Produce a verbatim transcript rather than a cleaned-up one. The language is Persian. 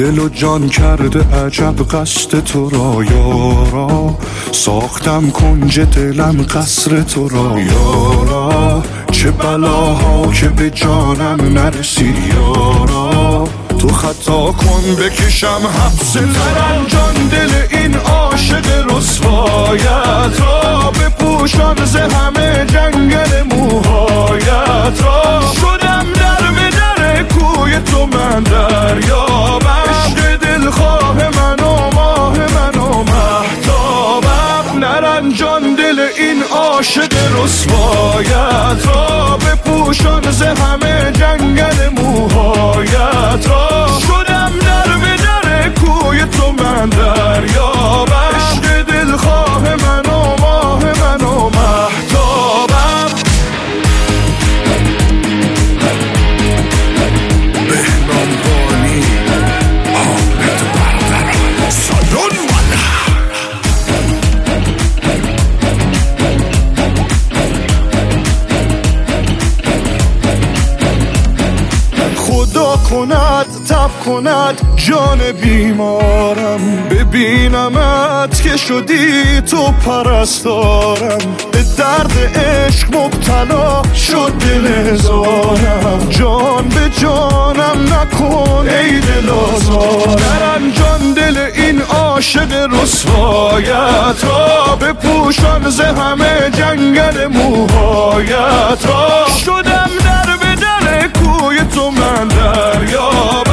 دل و جان کرده عجب قصد تو را یارا، ساختم کنج دلم قصر تو را یارا، چه بلاها که به جانم نرسید یارا، تو خطا کن بکشم حبس ترم جان دل این عاشق رسوایت را، بپوشان ز همه جنگل موهایت را، شدم در به در کوی تو من دریابم، عشق دلخواه من و ماه من و مهتابم، نرنجان دل این عاشق رسوایت را، بپوشان ز همه جنگل موهایت را، شدم در به در کوی تو من دریابم، عشق دلخواه من و ماه من و مهتابم. بهنام بانی حامد برادر سالون والا، خدا کند تب کند جان بیمارم، ببینمت که شدی تو پرستارم، به درد عشق مبتلا شد دل هزارم، جان به جانم نکن ای دل آزارم، نرنجان دل این عاشق رسوایت را، بپوشان ز همه جنگل موهایت را، شدم در به در کوی تو من دریابم،